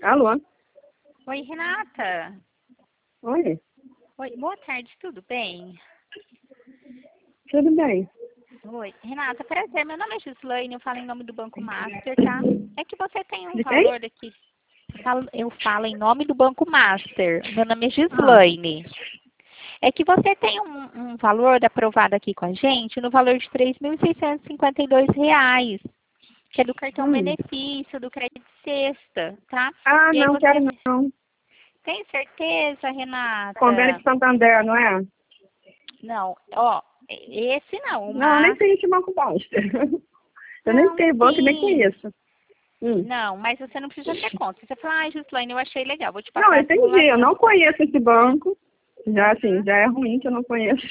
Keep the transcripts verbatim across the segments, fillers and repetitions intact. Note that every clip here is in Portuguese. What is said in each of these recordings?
Alô? Oi, Renata. Oi, Oi, boa tarde, tudo bem? tudo bem? Oi, Renata, prazer, meu nome é Gislaine, eu falo em nome do Banco Master, tá? É que você tem um De quem? valor aqui. Eu falo, eu falo em nome do Banco Master, meu nome é Ah, Gislaine. É que você tem um, um valor aprovado aqui com a gente no valor de três mil seiscentos e cinquenta e dois reais, que é do cartão hum. benefício, do crédito sexta, tá? Ah, E aí não quero você não. tem certeza, Convênio Renata? de Santander, não é? Não, ó, esse não, Não, eu nem mas sei de Banco Master. Eu nem não, sei banco e nem sim. conheço. Hum. Não, mas você não precisa ter conta. Você fala, ah, Gislaine, eu achei legal, vou te Não, passar eu a entendi. Eu simulação. não conheço esse banco. Já, assim, Uhum. já é ruim que eu não conheço.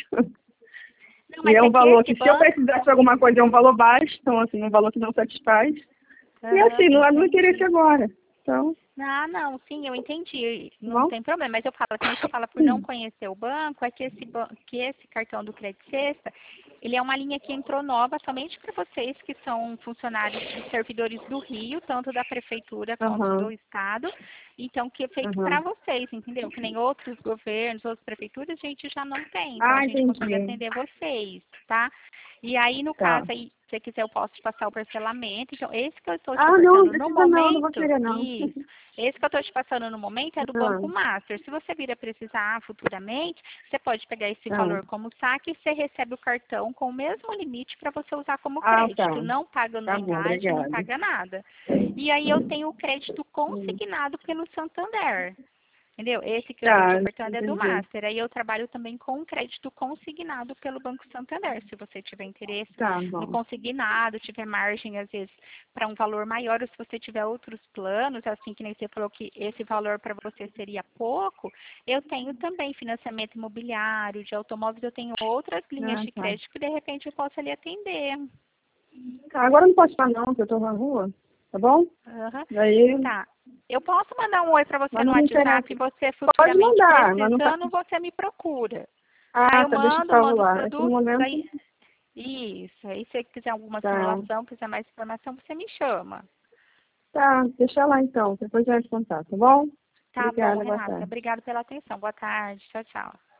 Não, E mas é é um que valor esse que, se eu banco. precisasse de alguma coisa, é um valor baixo. Então, assim, um valor que não satisfaz. E, Aham, assim, não é do meu interesse entendi. agora. Então, Ah, não, sim, eu entendi. tá Não bom? tem problema. Mas eu falo, quando a gente fala por não conhecer o banco, é que esse, ban- que esse cartão do Crédito Sexta, ele é uma linha que entrou nova somente para vocês que são funcionários e servidores do Rio, tanto da Prefeitura quanto do Aham, Estado. Então, que é feito para aham. vocês, entendeu? Que nem outros governos, outras prefeituras, a gente já não tem. Então, a Ah, gente consegue entendi. atender vocês, tá? E aí, no caso, Tá. aí, se você quiser, eu posso te passar o parcelamento. Então, esse que eu estou te Ah, não, não passando no precisa não, não vou momento, querer não. isso. Esse que eu estou te passando no momento é do Ah, Banco Master. Se você vir a precisar futuramente, você pode pegar esse ah, valor como saque e você recebe o cartão com o mesmo limite para você usar como ah, tá. crédito. Não paga Tá bom, anuidade, não obrigada. paga nada. E aí eu tenho o crédito Hum. consignado pelo Santander. Entendeu? Esse que eu estou te Tá, ofertando é do entendi. Master. Aí eu trabalho também com um crédito consignado pelo Banco Santander. Se você tiver interesse Tá no bom. consignado, tiver margem, às vezes, para um valor maior, ou se você tiver outros planos, assim que nem você falou que esse valor para você seria pouco, eu tenho também financiamento imobiliário, de automóveis, eu tenho outras linhas Ah, de tá. crédito que de repente eu posso ali atender. Tá, agora não posso falar não, porque eu tô na rua, tá bom? Aham. Daí, Tá. Eu posso mandar um oi para você mas no não me interessa. WhatsApp e você Pode futuramente mandar, mas não tá... precisando, você me procura. Tá? Ah, Eu tá, deixa o mando, mando os celular. Aqui no produtos, momento, aí isso. Aí se você quiser alguma tá. simulação, quiser mais informação, você me chama. Tá, deixa lá então, depois eu entro em contato, tá bom? Tá bom, Obrigada, boa Renata. tarde. Obrigada pela atenção. Boa tarde. Tchau, tchau.